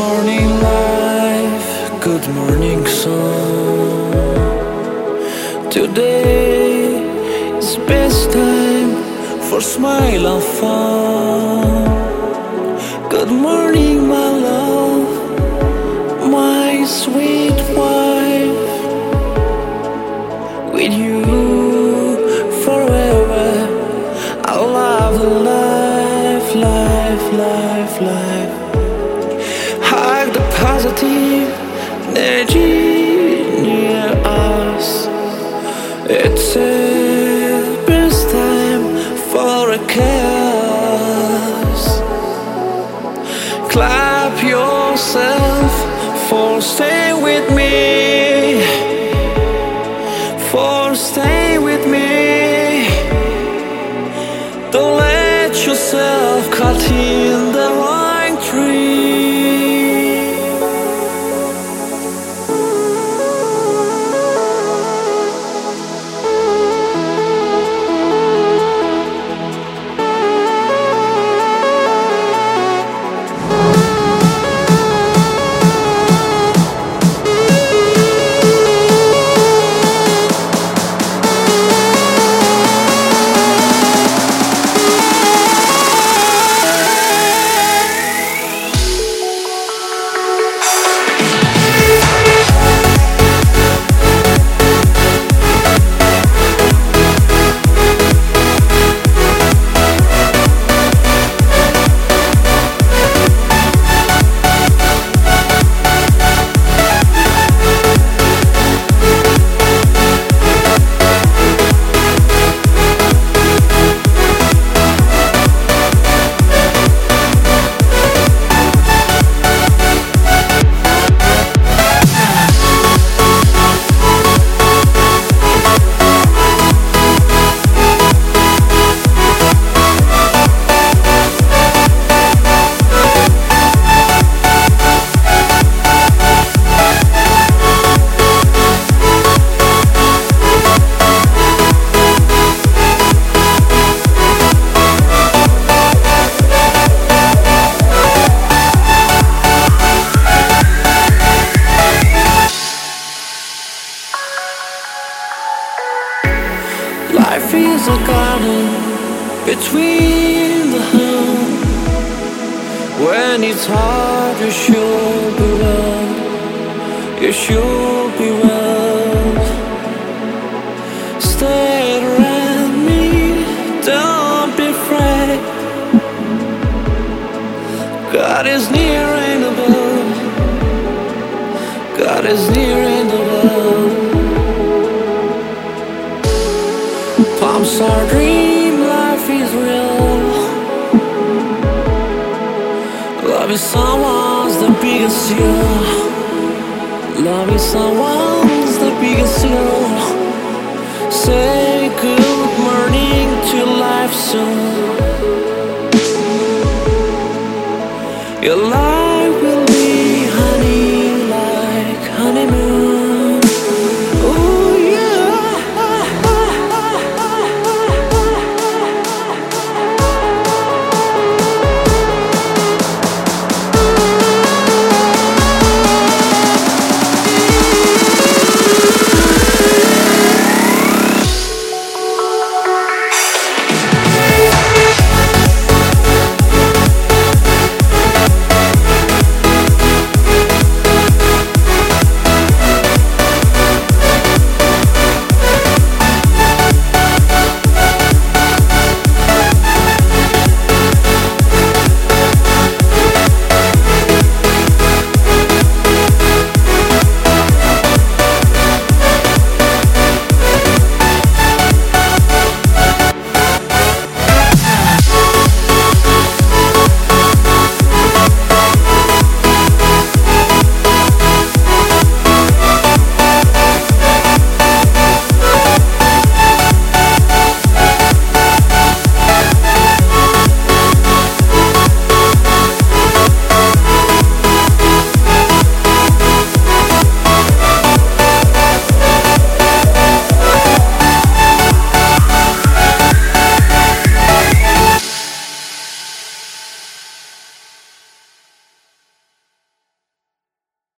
morning life, good morning sun. Today is best time for smile and fun. Good morning, my love, my sweet wife. With you forever, I love the life, life, life, life. Hug the positive energy near us. It's the best time for a chaos. Clap yourself for stay with me, for stay with me. Don't let yourself cut in the wrong tree. Life is a garden between the home. When it's hard, you should be well. You should be well. Stay around me, don't be afraid. God is near and above. God is near and above. Palms are dream, life is real. Loving someone's the biggest deal. Loving someone's the biggest deal. Say good morning to life soon. Your life